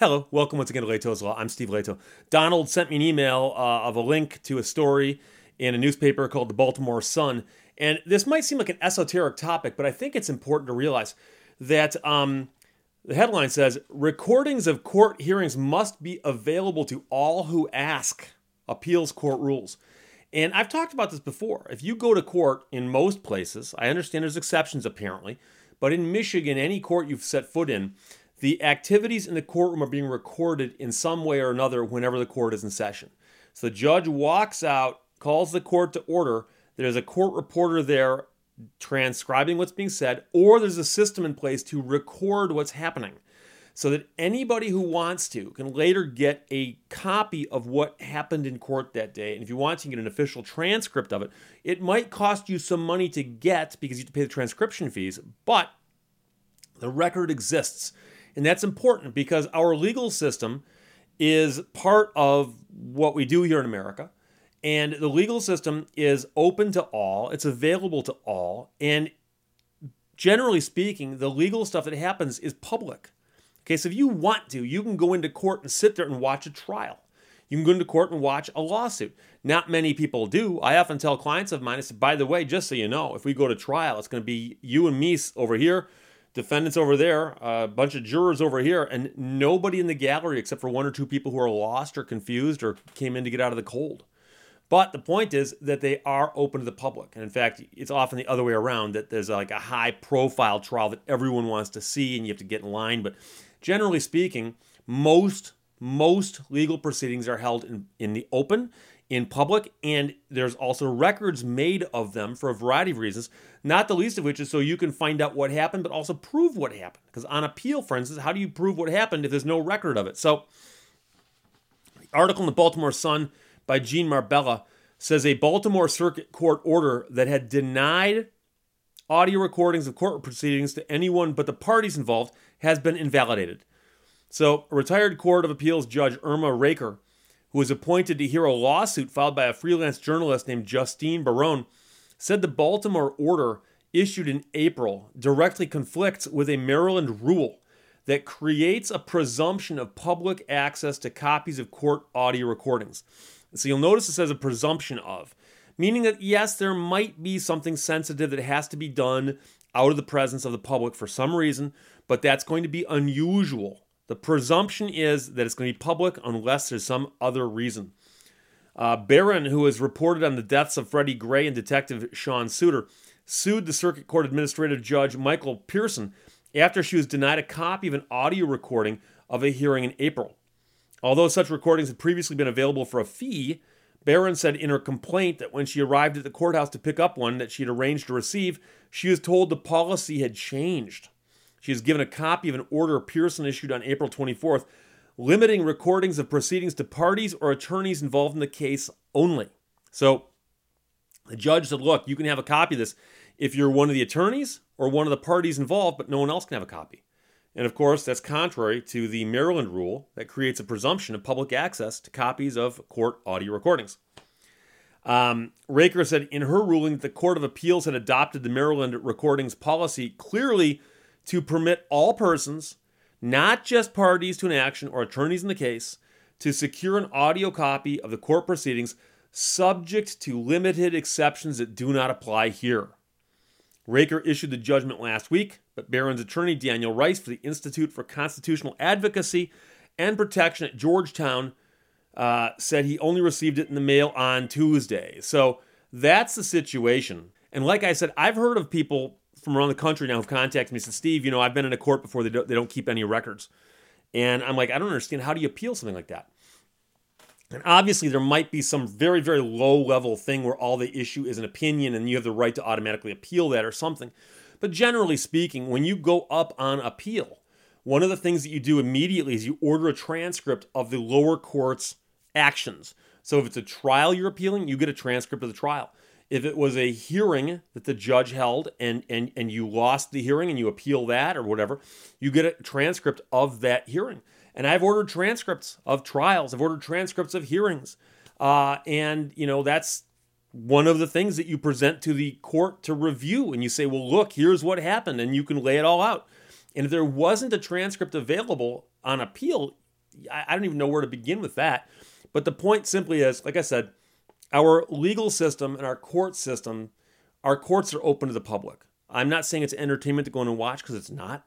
Hello, welcome once again to Leto's Law. I'm Steve Leto. Donald sent me an email of a link to a story in a newspaper called the Baltimore Sun. And this might seem like an esoteric topic, but I think it's important to realize that the headline says, recordings of court hearings must be available to all who ask. Appeals court rules. And I've talked about this before. If you go to court in most places, I understand there's exceptions apparently, but in Michigan, any court you've set foot in, the activities in the courtroom are being recorded in some way or another whenever the court is in session. So the judge walks out, calls the court to order. There's a court reporter there transcribing what's being said, or there's a system in place to record what's happening so that anybody who wants to can later get a copy of what happened in court that day. And if you want to get an official transcript of it, it might cost you some money to get because you have to pay the transcription fees, but the record exists. And that's important because our legal system is part of what we do here in America. And the legal system is open to all. It's available to all. And generally speaking, the legal stuff that happens is public. Okay, so if you want to, you can go into court and sit there and watch a trial. You can go into court and watch a lawsuit. Not many people do. I often tell clients of mine, I say, by the way, just so you know, if we go to trial, it's going to be you and me over here, defendants over there, a bunch of jurors over here, and nobody in the gallery except for one or two people who are lost or confused or came in to get out of the cold. But the point is that they are open to the public. And in fact, it's often the other way around, that there's like a high-profile trial that everyone wants to see and you have to get in line. But generally speaking, most legal proceedings are held in the open, in public, and there's also records made of them for a variety of reasons, not the least of which is so you can find out what happened, but also prove what happened. Because on appeal, for instance, how do you prove what happened if there's no record of it? So, the article in the Baltimore Sun by Gene Marbella says a Baltimore Circuit Court order that had denied audio recordings of court proceedings to anyone but the parties involved has been invalidated. So, a retired Court of Appeals Judge Irma Raker, who was appointed to hear a lawsuit filed by a freelance journalist named Justine Barone, said the Baltimore order issued in April directly conflicts with a Maryland rule that creates a presumption of public access to copies of court audio recordings. So you'll notice it says a presumption of, meaning that yes, there might be something sensitive that has to be done out of the presence of the public for some reason, but that's going to be unusual. The presumption is that it's going to be public unless there's some other reason. Barron, who has reported on the deaths of Freddie Gray and Detective Sean Suter, sued the Circuit Court Administrative Judge Michael Pearson after she was denied a copy of an audio recording of a hearing in April. Although such recordings had previously been available for a fee, Barron said in her complaint that when she arrived at the courthouse to pick up one that she had arranged to receive, she was told the policy had changed. She was given a copy of an order Pearson issued on April 24th, limiting recordings of proceedings to parties or attorneys involved in the case only. So the judge said, look, you can have a copy of this if you're one of the attorneys or one of the parties involved, but no one else can have a copy. And of course, that's contrary to the Maryland rule that creates a presumption of public access to copies of court audio recordings. Raker said in her ruling that the Court of Appeals had adopted the Maryland recordings policy clearly to permit all persons, not just parties to an action or attorneys in the case, to secure an audio copy of the court proceedings subject to limited exceptions that do not apply here. Raker issued the judgment last week, but Barron's attorney Daniel Rice for the Institute for Constitutional Advocacy and Protection at Georgetown said he only received it in the mail on Tuesday. So that's the situation. And like I said, I've heard of people from around the country now who've contacted me and said, Steve, I've been in a court before, they don't keep any records. And I'm like, I don't understand. How do you appeal something like that? And obviously there might be some very, very low level thing where all the issue is an opinion and you have the right to automatically appeal that or something. But generally speaking, when you go up on appeal, one of the things that you do immediately is you order a transcript of the lower court's actions. So if it's a trial you're appealing, you get a transcript of the trial. If it was a hearing that the judge held and you lost the hearing and you appeal that or whatever, you get a transcript of that hearing. And I've ordered transcripts of trials. I've ordered transcripts of hearings. That's one of the things that you present to the court to review. And you say, well, look, here's what happened. And you can lay it all out. And if there wasn't a transcript available on appeal, I don't even know where to begin with that. But the point simply is, like I said, our legal system and our court system, our courts are open to the public. I'm not saying it's entertainment to go in and watch, because it's not.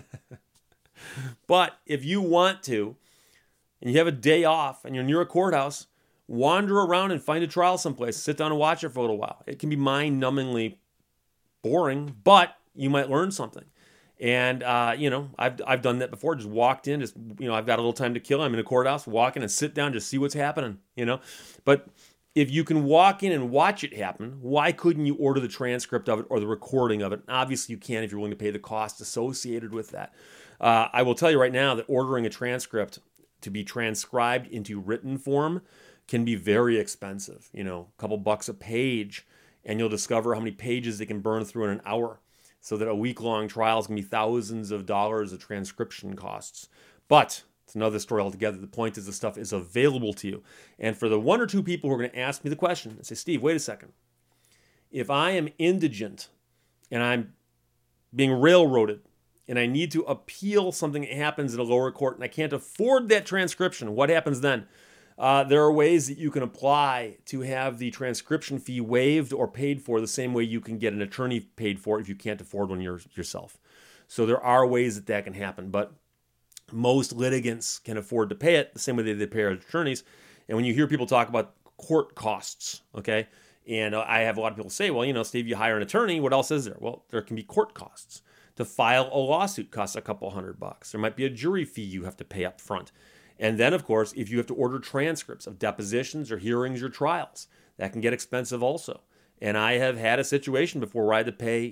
But if you want to, and you have a day off and you're near a courthouse, wander around and find a trial someplace. Sit down and watch it for a little while. It can be mind-numbingly boring, but you might learn something. And, I've done that before. Just walked in, I've got a little time to kill. I'm in a courthouse, walk in and sit down, just see what's happening, But if you can walk in and watch it happen, why couldn't you order the transcript of it or the recording of it? Obviously, you can if you're willing to pay the cost associated with that. I will tell you right now that ordering a transcript to be transcribed into written form can be very expensive. A couple bucks a page, and you'll discover how many pages they can burn through in an hour. So that a week-long trial is going to be thousands of dollars of transcription costs. But it's another story altogether. The point is the stuff is available to you. And for the one or two people who are going to ask me the question and say, Steve, wait a second. If I am indigent and I'm being railroaded and I need to appeal something that happens in a lower court and I can't afford that transcription, what happens then? There are ways that you can apply to have the transcription fee waived or paid for the same way you can get an attorney paid for if you can't afford one yourself. So there are ways that can happen, but most litigants can afford to pay it the same way they pay our attorneys. And when you hear people talk about court costs, okay, and I have a lot of people say, well, Steve, you hire an attorney, what else is there? Well, there can be court costs. To file a lawsuit costs a couple $100. There might be a jury fee you have to pay up front. And then, of course, if you have to order transcripts of depositions or hearings or trials, that can get expensive also. And I have had a situation before where I had to pay,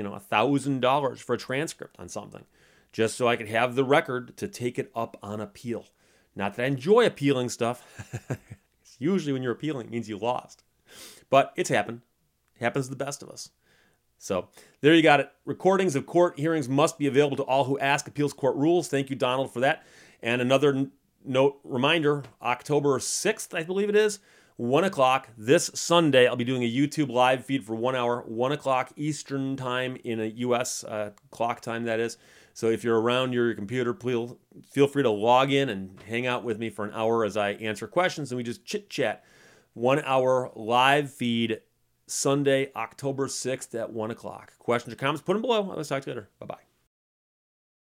$1,000 for a transcript on something, just so I could have the record to take it up on appeal. Not that I enjoy appealing stuff. Usually when you're appealing, it means you lost. But it's happened. It happens to the best of us. So there you got it. Recordings of court hearings must be available to all who ask. Appeals court rules. Thank you, Donald, for that. And another reminder, October 6th, I believe it is, 1 o'clock this Sunday. I'll be doing a YouTube live feed for 1 hour, 1 o'clock Eastern time in a U.S. Clock time, that is. So if you're around your computer, please feel free to log in and hang out with me for an hour as I answer questions and we just chit-chat. 1 hour live feed Sunday, October 6th at 1 o'clock. Questions or comments, put them below. I'll talk to you later. Bye-bye.